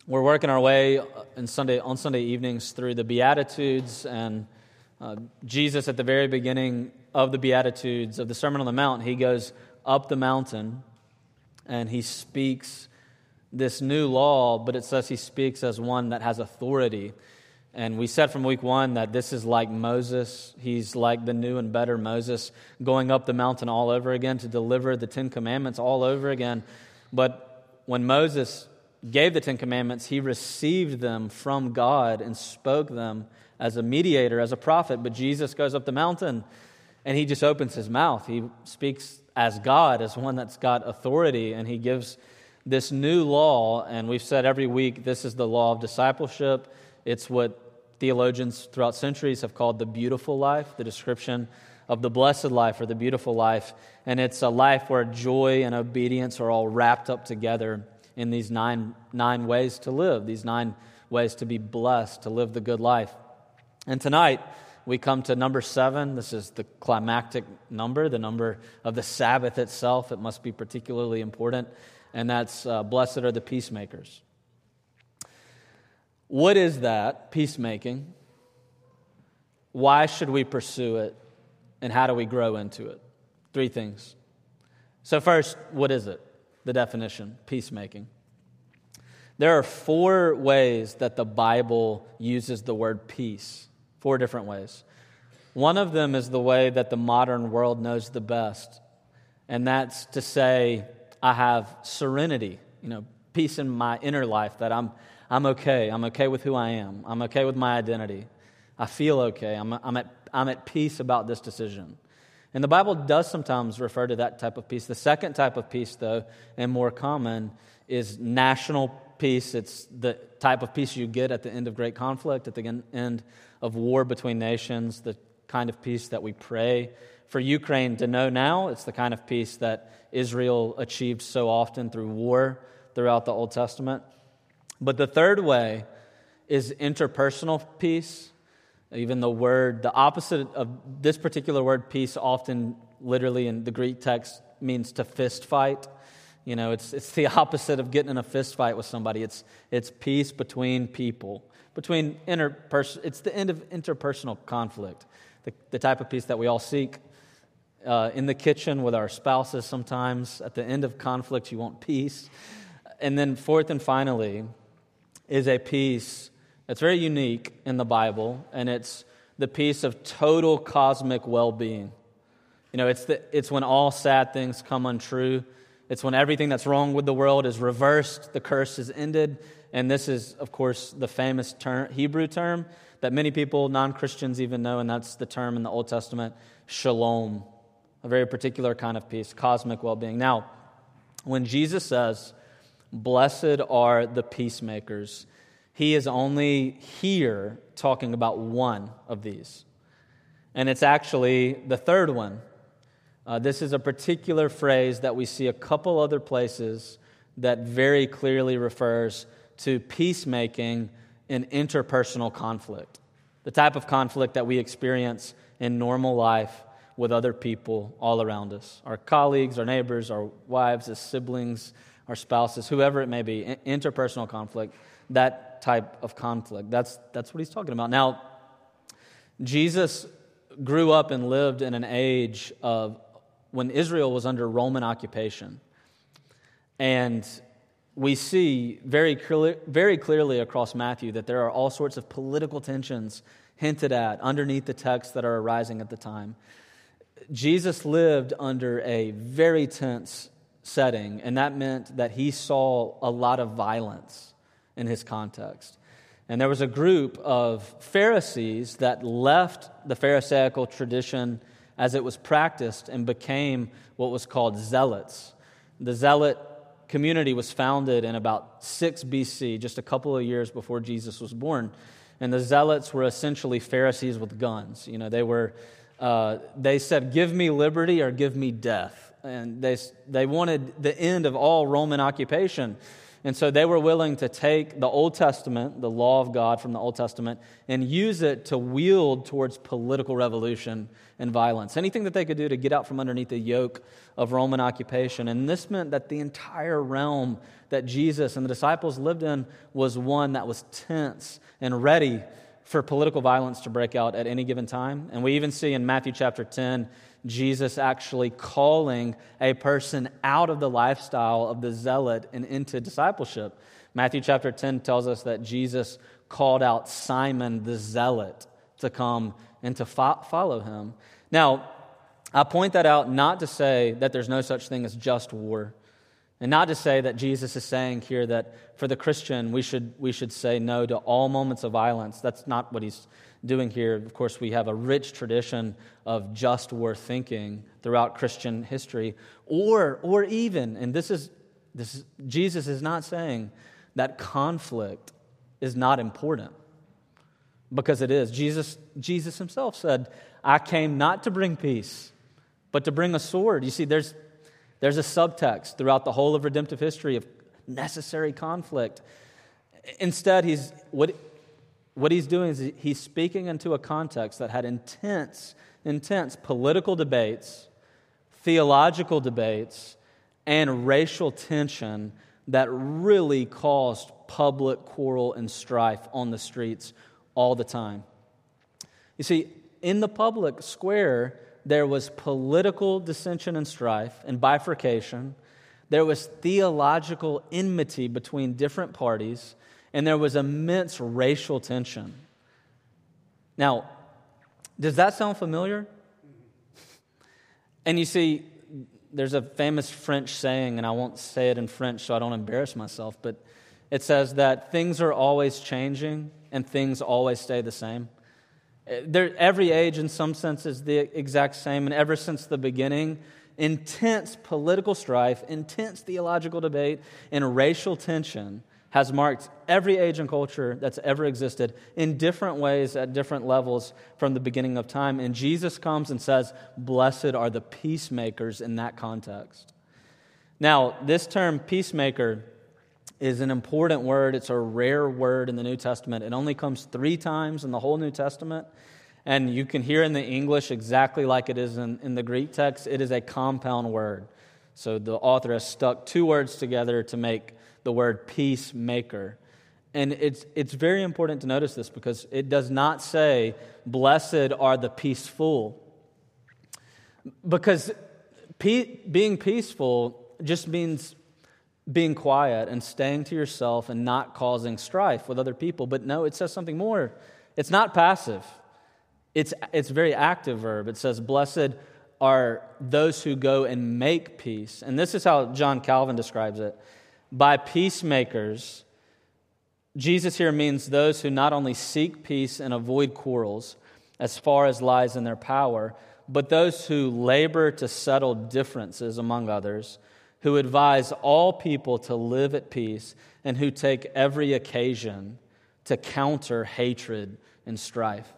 We're working our way on Sunday evenings through the Beatitudes, and Jesus at the very beginning of the Beatitudes, of the Sermon on the Mount, he goes up the mountain and he speaks this new law, but it says he speaks as one that has authority. And we said from week one that this is like Moses. He's like the new and better Moses, going up the mountain all over again to deliver the Ten Commandments all over again. But when Moses gave the Ten Commandments, he received them from God and spoke them as a mediator, as a prophet. But Jesus goes up the mountain and he just opens his mouth. He speaks as God, as one that's got authority, and he gives this new law. And we've said every week, this is the law of discipleship. It's what theologians throughout centuries have called the beautiful life, the description of the blessed life or the beautiful life. And it's a life where joy and obedience are all wrapped up together in these nine ways to live, these 9 ways to be blessed, to live the good life. And tonight, we come to number 7. This is the climactic number, the number of the Sabbath itself. It must be particularly important, and that's blessed are the peacemakers. What is that, peacemaking? Why should we pursue it? And how do we grow into it? 3 things. So first, what is it? The definition, peacemaking. There are 4 ways that the Bible uses the word peace. 4 different ways. One of them is the way that the modern world knows the best, and that's to say, I have serenity, peace in my inner life, that I'm okay. I'm okay with who I am. I'm okay with my identity. I feel okay. I'm at peace about this decision. And the Bible does sometimes refer to that type of peace. The second type of peace, though, and more common, is national peace. It's the type of peace you get at the end of great conflict, at the end of war between nations, the kind of peace that we pray for Ukraine to know now. It's the kind of peace that Israel achieved so often through war throughout the Old Testament. But the third way is interpersonal peace. Even the opposite of this particular word, peace, often literally in the Greek text means to fist fight. It's the opposite of getting in a fist fight with somebody. It's peace between people, it's the end of interpersonal conflict, the type of peace that we all seek. In the kitchen with our spouses sometimes, at the end of conflict, you want peace. And then fourth and finally is a peace that's very unique in the Bible, and it's the peace of total cosmic well-being. It's when all sad things come untrue. It's when everything that's wrong with the world is reversed, the curse is ended, and this is, of course, the famous Hebrew term that many people, non-Christians even know, and that's the term in the Old Testament, shalom, a very particular kind of peace, cosmic well-being. Now, when Jesus says, blessed are the peacemakers, he is only here talking about one of these. And it's actually the third one. This is a particular phrase that we see a couple other places that very clearly refers to peacemaking in interpersonal conflict, the type of conflict that we experience in normal life with other people all around us, our colleagues, our neighbors, our wives, our siblings, our spouses, whoever it may be, interpersonal conflict, that type of conflict. That's what he's talking about. Now, Jesus grew up and lived in an age of when Israel was under Roman occupation. And we see very clearly across Matthew that there are all sorts of political tensions hinted at underneath the texts that are arising at the time. Jesus lived under a very tense setting, and that meant that he saw a lot of violence in his context. And there was a group of Pharisees that left the Pharisaical tradition as it was practiced and became what was called zealots. The zealot community was founded in about 6 BC, just a couple of years before Jesus was born. And the zealots were essentially Pharisees with guns. They said, give me liberty or give me death. And they wanted the end of all Roman occupation. And so they were willing to take the Old Testament, the law of God from the Old Testament, and use it to wield towards political revolution and violence. Anything that they could do to get out from underneath the yoke of Roman occupation. And this meant that the entire realm that Jesus and the disciples lived in was one that was tense and ready for political violence to break out at any given time. And we even see in Matthew chapter 10, Jesus actually calling a person out of the lifestyle of the zealot and into discipleship. Matthew chapter 10 tells us that Jesus called out Simon the zealot to come and to follow him. Now, I point that out not to say that there's no such thing as just war, and not to say that Jesus is saying here that for the Christian we should say no to all moments of violence. That's not what he's doing here. Of course, we have a rich tradition of just war thinking throughout Christian history, or even, and this is Jesus is not saying that conflict is not important, because it is. Jesus himself said, "I came not to bring peace, but to bring a sword." You see, there's a subtext throughout the whole of redemptive history of necessary conflict. Instead, what he's doing is he's speaking into a context that had intense political debates, theological debates, and racial tension that really caused public quarrel and strife on the streets all the time. You see, in the public square, there was political dissension and strife and bifurcation. There was theological enmity between different parties, and there was immense racial tension. Now, does that sound familiar? And you see, there's a famous French saying, and I won't say it in French so I don't embarrass myself, but it says that things are always changing and things always stay the same. Every age, in some sense, is the exact same, and ever since the beginning, intense political strife, intense theological debate, and racial tension has marked every age and culture that's ever existed in different ways at different levels from the beginning of time. And Jesus comes and says, "Blessed are the peacemakers," in that context. Now, this term peacemaker is an important word. It's a rare word in the New Testament. It only comes 3 times in the whole New Testament. And you can hear in the English exactly like it is in the Greek text. It is a compound word. So the author has stuck 2 words together to make the word peacemaker. And it's very important to notice this, because it does not say, "Blessed are the peaceful." Because being peaceful just means being quiet and staying to yourself and not causing strife with other people. But no, it says something more. It's not passive. It's a very active verb. It says, "Blessed are those who go and make peace." And this is how John Calvin describes it. By peacemakers, Jesus here means those who not only seek peace and avoid quarrels as far as lies in their power, but those who labor to settle differences among others, who advise all people to live at peace, and who take every occasion to counter hatred and strife.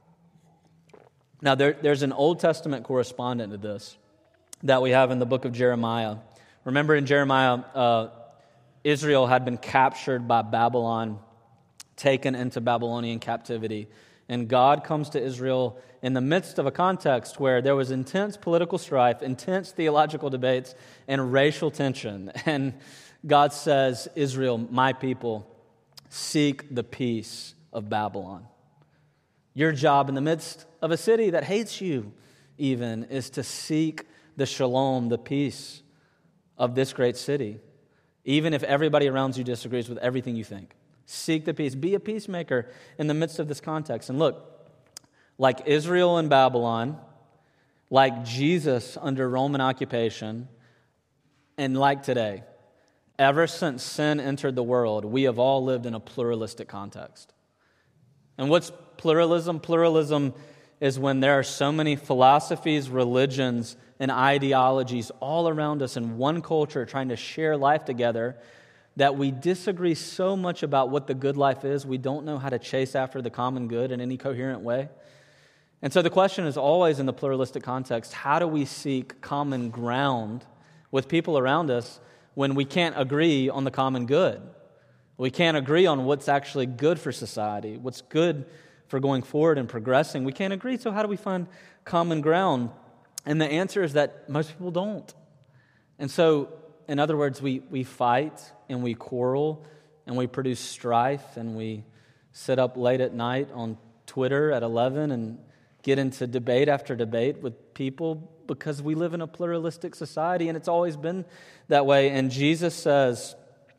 Now, there's an Old Testament correspondent to this that we have in the book of Jeremiah. Remember, in Jeremiah, Israel had been captured by Babylon, taken into Babylonian captivity. And God comes to Israel in the midst of a context where there was intense political strife, intense theological debates, and racial tension. And God says, "Israel, my people, seek the peace of Babylon." Your job in the midst of a city that hates you even is to seek the shalom, the peace of this great city. Even if everybody around you disagrees with everything you think. Seek the peace. Be a peacemaker in the midst of this context. And look, like Israel in Babylon, like Jesus under Roman occupation, and like today, ever since sin entered the world, we have all lived in a pluralistic context. And what's pluralism? Pluralism is when there are so many philosophies, religions, and ideologies all around us in one culture trying to share life together that we disagree so much about what the good life is, we don't know how to chase after the common good in any coherent way. And so the question is always in the pluralistic context, how do we seek common ground with people around us when we can't agree on the common good. We can't agree on what's actually good for society, what's good for going forward and progressing. We can't agree, so how do we find common ground? And the answer is that most people don't. And so, in other words, we fight and we quarrel and we produce strife and we sit up late at night on Twitter at 11 and get into debate after debate with people because we live in a pluralistic society, and it's always been that way. And Jesus says,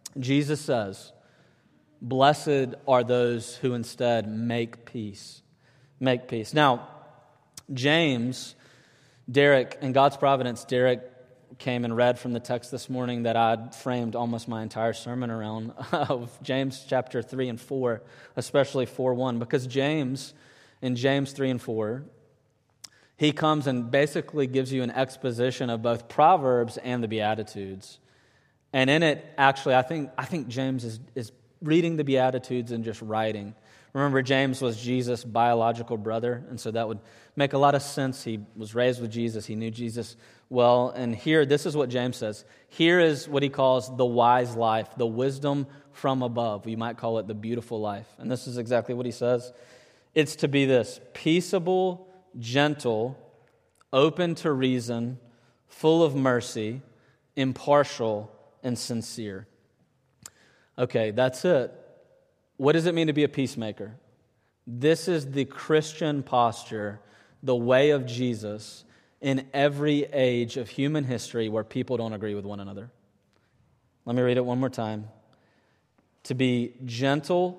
blessed are those who instead make peace. Make peace. Now, James, Derek, in God's providence, Derek came and read from the text this morning that I'd framed almost my entire sermon around, of James chapter 3 and 4, especially 4:1, because James, in James 3 and 4, he comes and basically gives you an exposition of both Proverbs and the Beatitudes. And in it, actually, I think James is reading the Beatitudes and just writing. Remember, James was Jesus' biological brother, and so that would make a lot of sense. He was raised with Jesus. He knew Jesus well. And here, this is what James says. Here is what he calls the wise life, the wisdom from above. You might call it the beautiful life. And this is exactly what he says. It's to be this: peaceable, gentle, open to reason, full of mercy, impartial, and sincere. Okay, that's it. What does it mean to be a peacemaker? This is the Christian posture, the way of Jesus in every age of human history where people don't agree with one another. Let me read it one more time. To be gentle,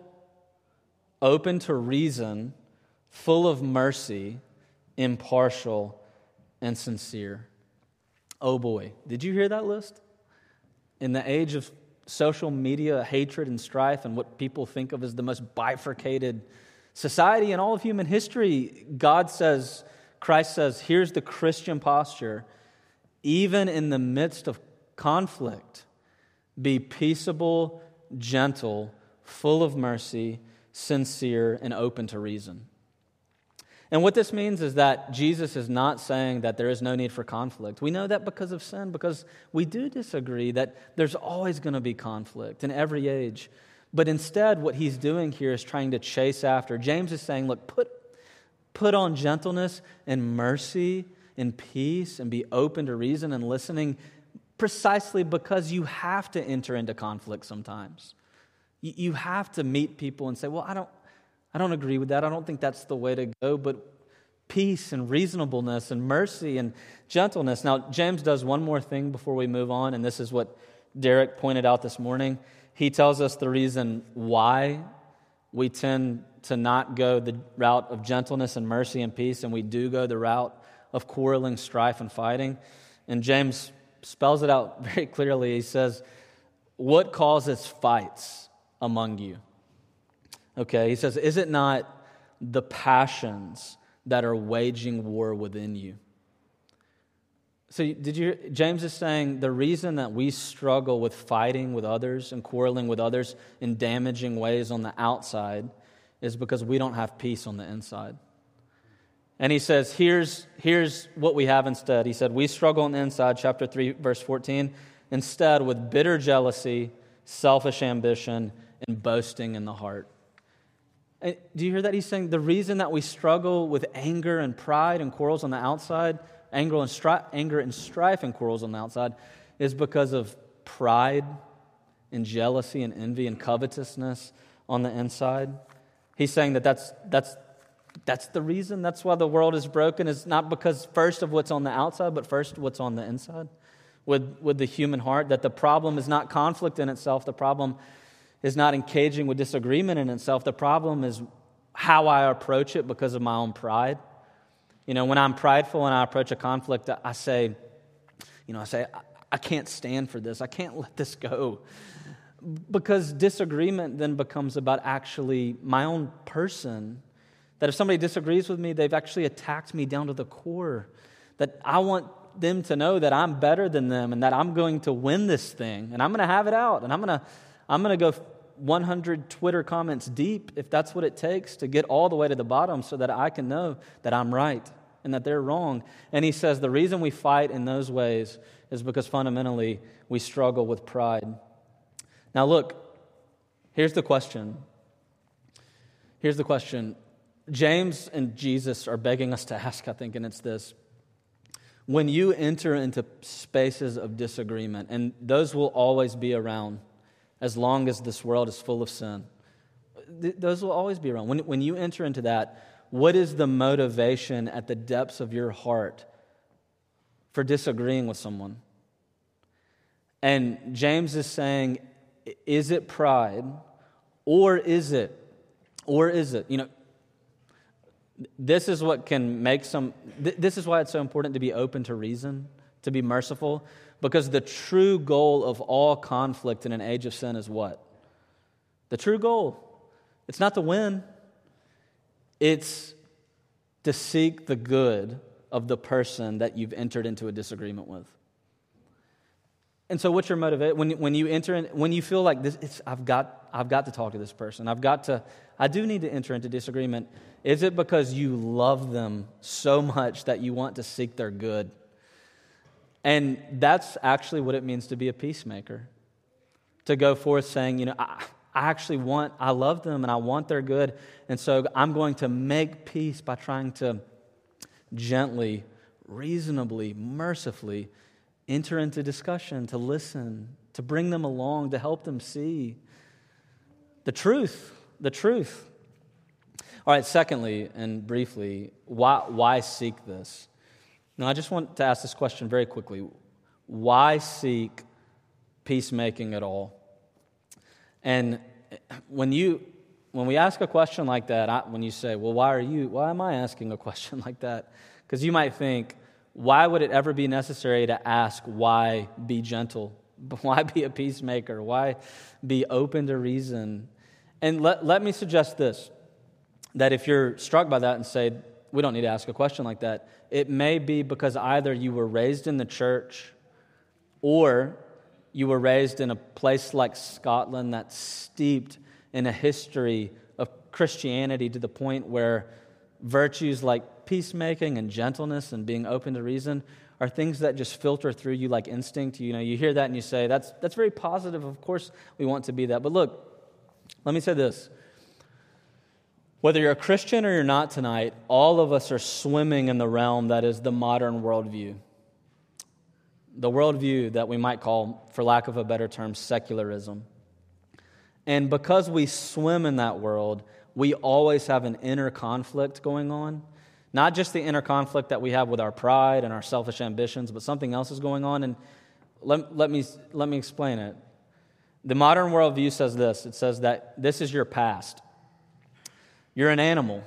open to reason, full of mercy, impartial, and sincere. Oh boy, did you hear that list? In the age of social media hatred and strife and what people think of as the most bifurcated society in all of human history, Christ says, here's the Christian posture. Even in the midst of conflict, be peaceable, gentle, full of mercy, sincere, and open to reason. And what this means is that Jesus is not saying that there is no need for conflict. We know that because of sin, because we do disagree, that there's always going to be conflict in every age. But instead, what he's doing here is trying to chase after. James is saying, look, put on gentleness and mercy and peace and be open to reason and listening, precisely because you have to enter into conflict sometimes. You have to meet people and say, well, I don't agree with that. I don't think that's the way to go. But peace and reasonableness and mercy and gentleness. Now, James does one more thing before we move on, and this is what Derek pointed out this morning. He tells us the reason why we tend to not go the route of gentleness and mercy and peace, and we do go the route of quarreling, strife, and fighting. And James spells it out very clearly. He says, what causes fights among you? Okay, he says, is it not the passions that are waging war within you? So James is saying the reason that we struggle with fighting with others and quarreling with others in damaging ways on the outside is because we don't have peace on the inside. And he says, here's what we have instead. He said, we struggle on the inside, chapter 3, verse 14, instead with bitter jealousy, selfish ambition, and boasting in the heart. And do you hear that? He's saying the reason that we struggle with anger and pride and quarrels on the outside, anger and strife and quarrels on the outside, is because of pride and jealousy and envy and covetousness on the inside. He's saying that's the reason. That's why the world is broken, is not because first of what's on the outside, but first what's on the inside with the human heart. That the problem is not conflict in itself. The problem is not engaging with disagreement in itself. The problem is how I approach it because of my own pride. You know, when I'm prideful and I approach a conflict, I say, I can't stand for this. I can't let this go. Because disagreement then becomes about actually my own person. That if somebody disagrees with me, they've actually attacked me down to the core. That I want them to know that I'm better than them and that I'm going to win this thing. And I'm going to have it out. And I'm going to go 100 Twitter comments deep if that's what it takes to get all the way to the bottom so that I can know that I'm right and that they're wrong. And he says the reason we fight in those ways is because fundamentally we struggle with pride. Now look, here's the question. James and Jesus are begging us to ask, I think, and it's this. When you enter into spaces of disagreement, and those will always be around as long as this world is full of sin, those will always be around. When you enter into that, what is the motivation at the depths of your heart for disagreeing with someone? And James is saying, is it pride, or is it, this is what can make this is why it's so important to be open to reason, to be merciful, because the true goal of all conflict in an age of sin is what? The true goal. It's not to win. It's to seek the good of the person that you've entered into a disagreement with. And so what's your motivation? When you enter in, when you feel like this, I've got to talk to this person. I do need to enter into disagreement. Is it because you love them so much that you want to seek their good? And that's actually what it means to be a peacemaker. To go forth saying, I love them and I want their good. And so I'm going to make peace by trying to gently, reasonably, mercifully enter into discussion, to listen, to bring them along, to help them see the truth. All right, secondly, and briefly, why seek this? Now, I just want to ask this question very quickly. Why seek peacemaking at all? And when we ask a question like that, when you say, well, why am I asking a question like that? Because you might think, why would it ever be necessary to ask why be gentle? Why be a peacemaker? Why be open to reason? And let me suggest this, that if you're struck by that and say, we don't need to ask a question like that, it may be because either you were raised in the church or you were raised in a place like Scotland that's steeped in a history of Christianity to the point where virtues like peacemaking and gentleness and being open to reason are things that just filter through you like instinct. You hear that and you say, that's very positive. Of course we want to be that. But look, let me say this. Whether you're a Christian or you're not tonight, all of us are swimming in the realm that is the modern worldview. The worldview that we might call, for lack of a better term, secularism. And because we swim in that world, we always have an inner conflict going on. Not just the inner conflict that we have with our pride and our selfish ambitions, but something else is going on. And let me explain it. The modern worldview says this. It says that this is your past. You're an animal.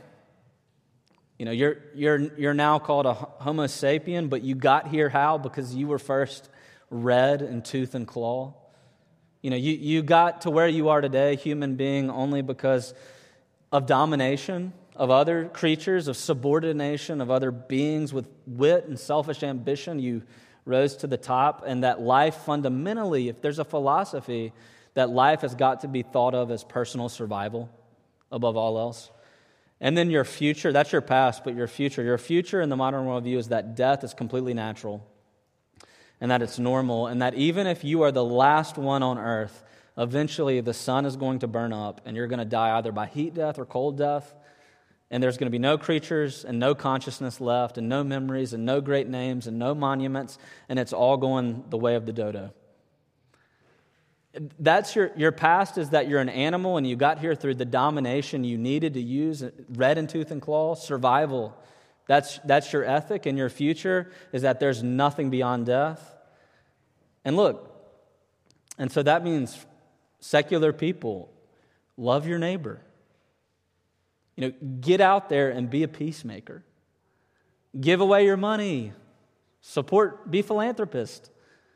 You're now called a Homo sapien, but you got here how? Because you were first red in tooth and claw. You got to where you are today, human being, only because of domination of other creatures, of subordination of other beings with wit and selfish ambition. You rose to the top, and that life fundamentally, if there's a philosophy, that life has got to be thought of as personal survival above all else. And then your future, that's your past, but your future in the modern worldview is that death is completely natural and that it's normal, and that even if you are the last one on earth, eventually the sun is going to burn up and you're going to die either by heat death or cold death, and there's going to be no creatures and no consciousness left and no memories and no great names and no monuments, and it's all going the way of the dodo. That's your past, is that you're an animal and you got here through the domination you needed to use, red in tooth and claw, survival. That's your ethic, and your future is that there's nothing beyond death. And look, and so that means secular people, love your neighbor. Get out there and be a peacemaker. Give away your money. Be philanthropist.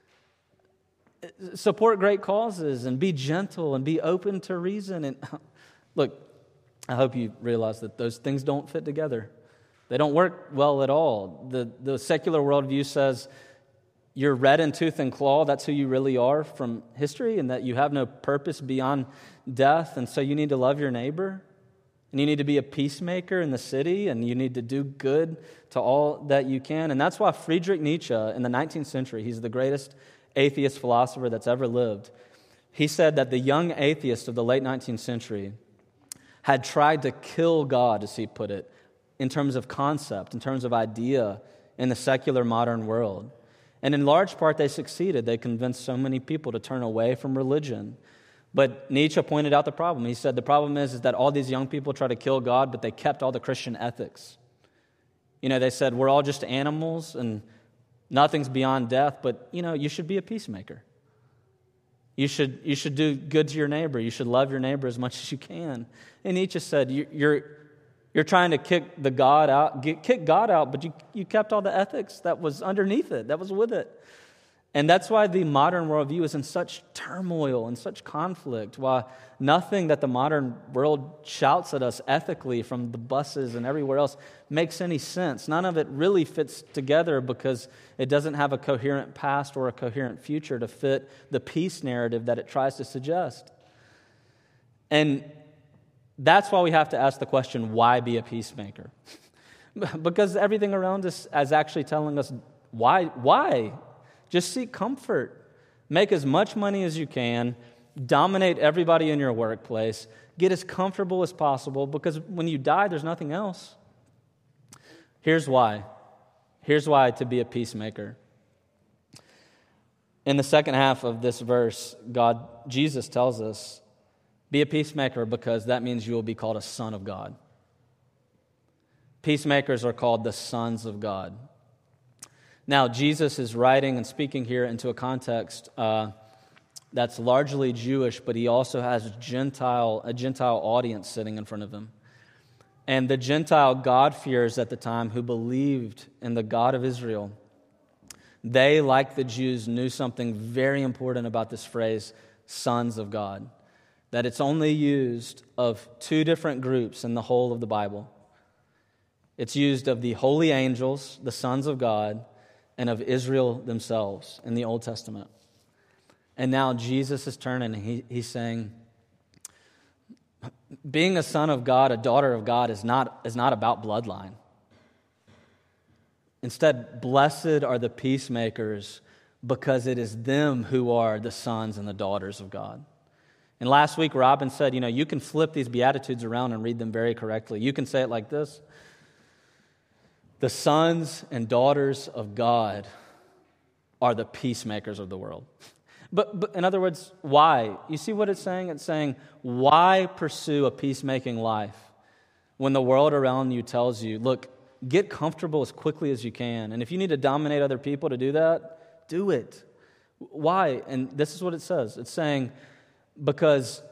Support great causes and be gentle and be open to reason. And look, I hope you realize that those things don't fit together. They don't work well at all. The secular worldview says you're red in tooth and claw, that's who you really are from history, and that you have no purpose beyond death, and so you need to love your neighbor. And you need to be a peacemaker in the city, and you need to do good to all that you can. And that's why Friedrich Nietzsche in the 19th century, he's the greatest atheist philosopher that's ever lived. He said that the young atheists of the late 19th century had tried to kill God, as he put it, in terms of concept, in terms of idea in the secular modern world. And in large part, they succeeded. They convinced so many people to turn away from religion. But Nietzsche pointed out the problem. He said the problem is that all these young people try to kill God, but they kept all the Christian ethics. They said we're all just animals and nothing's beyond death, but, you should be a peacemaker. You should do good to your neighbor. You should love your neighbor as much as you can. And Nietzsche said you're trying to kick God out, but you kept all the ethics that was underneath it, that was with it. And that's why the modern worldview is in such turmoil and such conflict, why nothing that the modern world shouts at us ethically from the buses and everywhere else makes any sense. None of it really fits together because it doesn't have a coherent past or a coherent future to fit the peace narrative that it tries to suggest. And that's why we have to ask the question, why be a peacemaker? Because everything around us is actually telling us, why? Just seek comfort. Make as much money as you can. Dominate everybody in your workplace. Get as comfortable as possible, because when you die, there's nothing else. Here's why. Here's why to be a peacemaker. In the second half of this verse, Jesus tells us, be a peacemaker because that means you will be called a son of God. Peacemakers are called the sons of God. Now, Jesus is writing and speaking here into a context that's largely Jewish, but he also has a Gentile audience sitting in front of him. And the Gentile God-fearers at the time who believed in the God of Israel, they, like the Jews, knew something very important about this phrase, sons of God, that it's only used of two different groups in the whole of the Bible. It's used of the holy angels, the sons of God, and of Israel themselves in the Old Testament. And now Jesus is turning and he's saying, being a son of God, a daughter of God, is not about bloodline. Instead, blessed are the peacemakers, because it is them who are the sons and the daughters of God. And last week, Robin said, you can flip these Beatitudes around and read them very correctly. You can say it like this: the sons and daughters of God are the peacemakers of the world. But in other words, why? You see what it's saying? It's saying, why pursue a peacemaking life when the world around you tells you, look, get comfortable as quickly as you can. And if you need to dominate other people to do that, do it. Why? And this is what it says. It's saying, because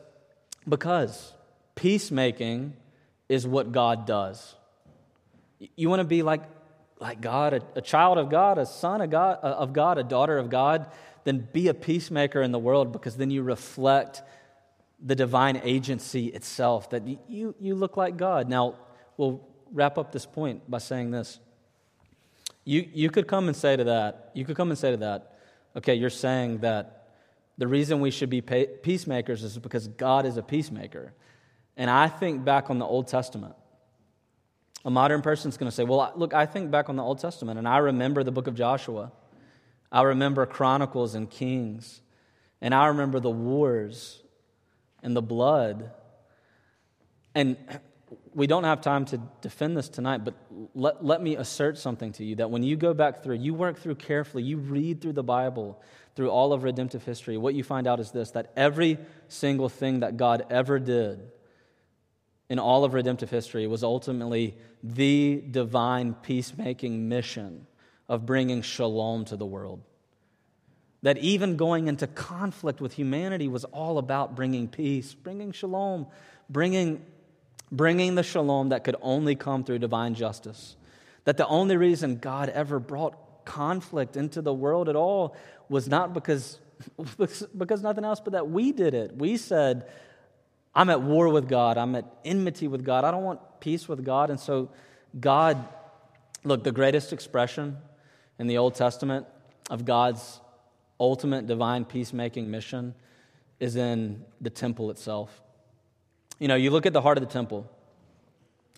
peacemaking is what God does. You want to be like God, a child of God, a son of God, a daughter of God, then be a peacemaker in the world, because then you reflect the divine agency itself, that you look like God. Now, we'll wrap up this point by saying this. You could come and say to that, okay, you're saying that the reason we should be peacemakers is because God is a peacemaker. And I think back on the Old Testament. A modern person's going to say, well, look, I think back on the Old Testament, and I remember the book of Joshua. I remember Chronicles and Kings. And I remember the wars and the blood. And we don't have time to defend this tonight, but let me assert something to you, that when you go back through, you work through carefully, you read through the Bible, through all of redemptive history, what you find out is this, that every single thing that God ever did in all of redemptive history was ultimately the divine peacemaking mission of bringing shalom to the world. That even going into conflict with humanity was all about bringing peace, bringing shalom, bringing the shalom that could only come through divine justice. That the only reason God ever brought conflict into the world at all was not because nothing else, but that we did it. We said, I'm at war with God. I'm at enmity with God. I don't want peace with God. And so God, look, the greatest expression in the Old Testament of God's ultimate divine peacemaking mission is in the temple itself. You look at the heart of the temple.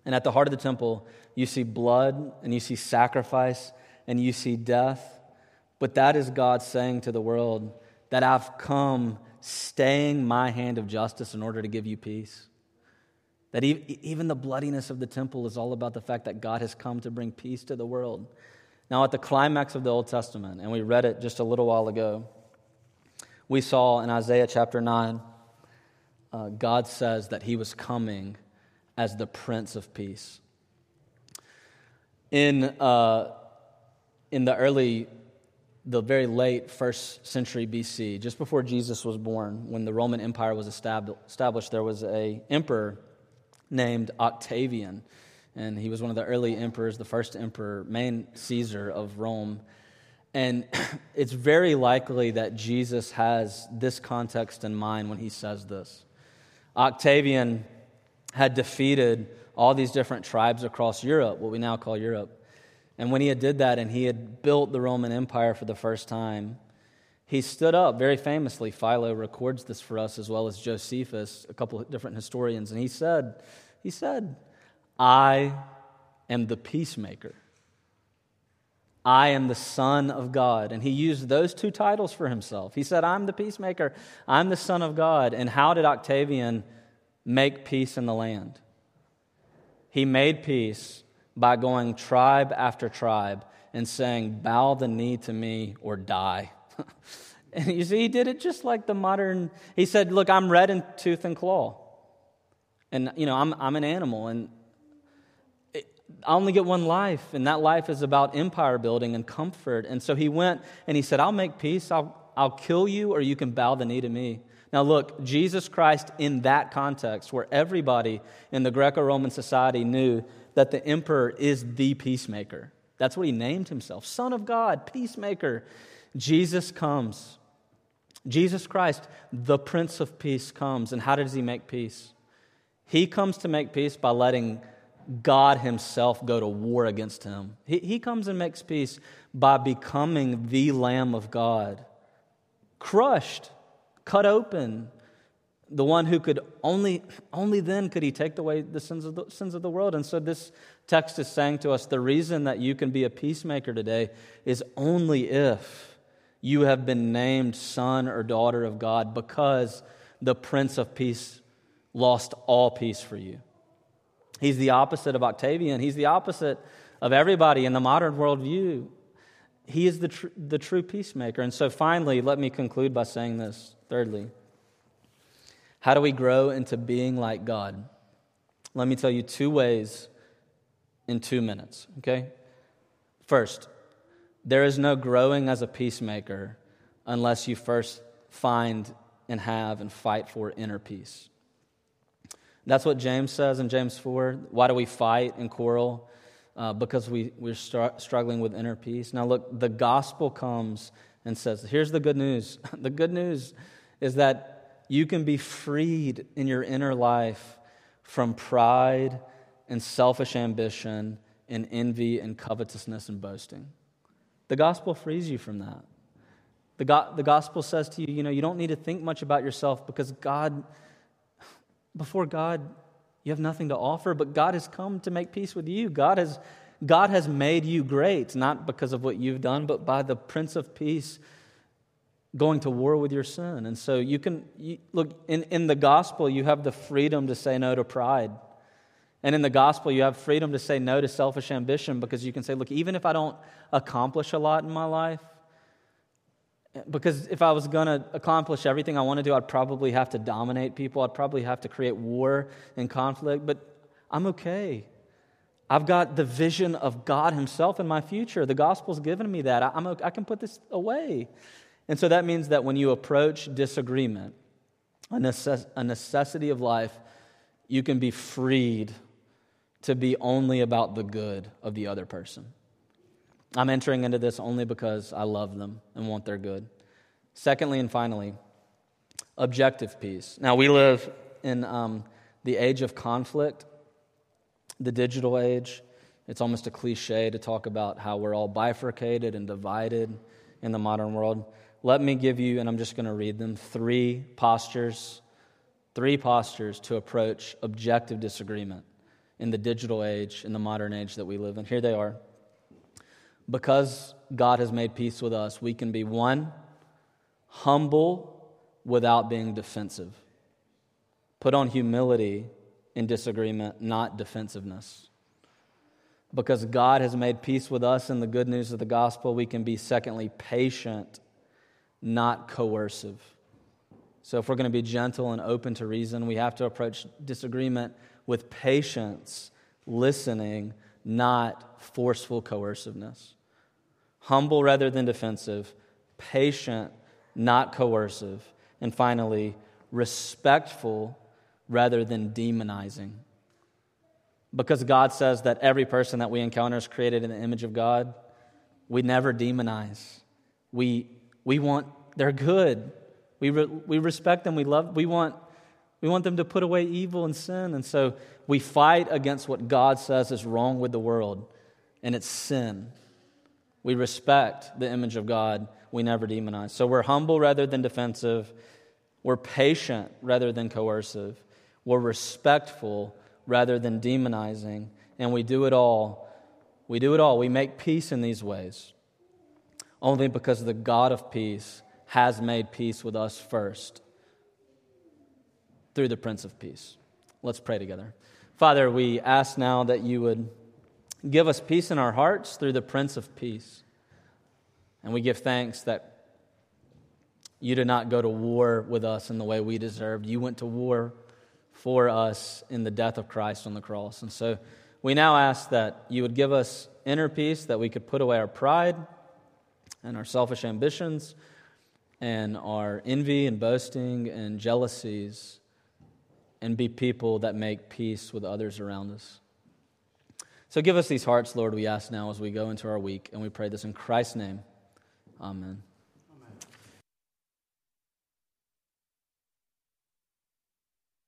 And at the heart of the temple, you see blood, and you see sacrifice, and you see death. But that is God saying to the world that I've come staying my hand of justice in order to give you peace. That even the bloodiness of the temple is all about the fact that God has come to bring peace to the world. Now, at the climax of the Old Testament, and we read it just a little while ago, we saw in Isaiah chapter 9, God says that he was coming as the Prince of Peace. In the very late 1st century BC, just before Jesus was born, when the Roman Empire was established, there was an emperor named Octavian. And he was one of the early emperors, the first emperor, main Caesar of Rome. And it's very likely that Jesus has this context in mind when he says this. Octavian had defeated all these different tribes across Europe, what we now call Europe. And when he did that and he had built the Roman Empire for the first time, he stood up very famously. Philo records this for us, as well as Josephus, a couple of different historians. And he said, I am the peacemaker. I am the Son of God. And he used those two titles for himself. He said, I'm the peacemaker. I'm the Son of God. And how did Octavian make peace in the land? He made peace by going tribe after tribe and saying, bow the knee to me or die. And you see, he did it just like the modern, he said, look, I'm red in tooth and claw. And, I'm an animal, and I only get one life, and that life is about empire building and comfort. And so he went and he said, I'll make peace. I'll kill you, or you can bow the knee to me. Now look, Jesus Christ in that context, where everybody in the Greco-Roman society knew that the emperor is the peacemaker. That's what he named himself, Son of God, peacemaker. Jesus comes. Jesus Christ, the Prince of Peace, comes. And how does he make peace? He comes to make peace by letting God himself go to war against him. He comes and makes peace by becoming the Lamb of God, crushed, cut open, the one who could only then could he take away the sins of the world. And so this text is saying to us, the reason that you can be a peacemaker today is only if you have been named son or daughter of God, because the Prince of Peace lost all peace for you. He's the opposite of Octavian. He's the opposite of everybody in the modern worldview. He is the true peacemaker. And so finally, let me conclude by saying this. Thirdly, how do we grow into being like God? Let me tell you 2 ways in 2 minutes, okay? First, there is no growing as a peacemaker unless you first find and have and fight for inner peace. That's what James says in James 4. Why do we fight and quarrel? Because we're struggling with inner peace. Now look, the gospel comes and says, here's the good news. The good news is that you can be freed in your inner life from pride and selfish ambition and envy and covetousness and boasting. The gospel frees you from that. The gospel says to you, you don't need to think much about yourself, because before God, you have nothing to offer, but God has come to make peace with you. God has made you great, not because of what you've done, but by the Prince of Peace going to war with your sin. And so look, in the gospel, you have the freedom to say no to pride. And in the gospel, you have freedom to say no to selfish ambition, because you can say, look, even if I don't accomplish a lot in my life, because if I was going to accomplish everything I want to do, I'd probably have to dominate people. I'd probably have to create war and conflict, but I'm okay. I've got the vision of God himself in my future. The gospel's given me that. I can put this away. And so that means that when you approach disagreement, a necessity of life, you can be freed to be only about the good of the other person. I'm entering into this only because I love them and want their good. Secondly and finally, objective peace. Now, we live in the age of conflict, the digital age. It's almost a cliche to talk about how we're all bifurcated and divided in the modern world. Let me give you, and I'm just going to read them, 3 postures to approach objective disagreement in the digital age, in the modern age that we live in. Here they are. Because God has made peace with us, we can be, one, humble without being defensive. Put on humility in disagreement, not defensiveness. Because God has made peace with us in the good news of the gospel, we can be, secondly, patient, not coercive. So if we're going to be gentle and open to reason, we have to approach disagreement with patience, listening, not forceful coerciveness. Humble rather than defensive, patient, not coercive, and finally, respectful rather than demonizing. Because God says that every person that we encounter is created in the image of God, we never demonize. We want, they're good. We respect them, we want them to put away evil and sin, and so we fight against what God says is wrong with the world, and it's sin. We respect the image of God, we never demonize. So we're humble rather than defensive, we're patient rather than coercive, we're respectful rather than demonizing, and we do it all. We make peace in these ways, only because the God of peace has made peace with us first through the Prince of Peace. Let's pray together. Father, we ask now that you would give us peace in our hearts through the Prince of Peace. And we give thanks that you did not go to war with us in the way we deserved. You went to war for us in the death of Christ on the cross. And so we now ask that you would give us inner peace, that we could put away our pride and our selfish ambitions and our envy and boasting and jealousies, and be people that make peace with others around us. So give us these hearts, Lord, we ask now as we go into our week, and we pray this in Christ's name. Amen.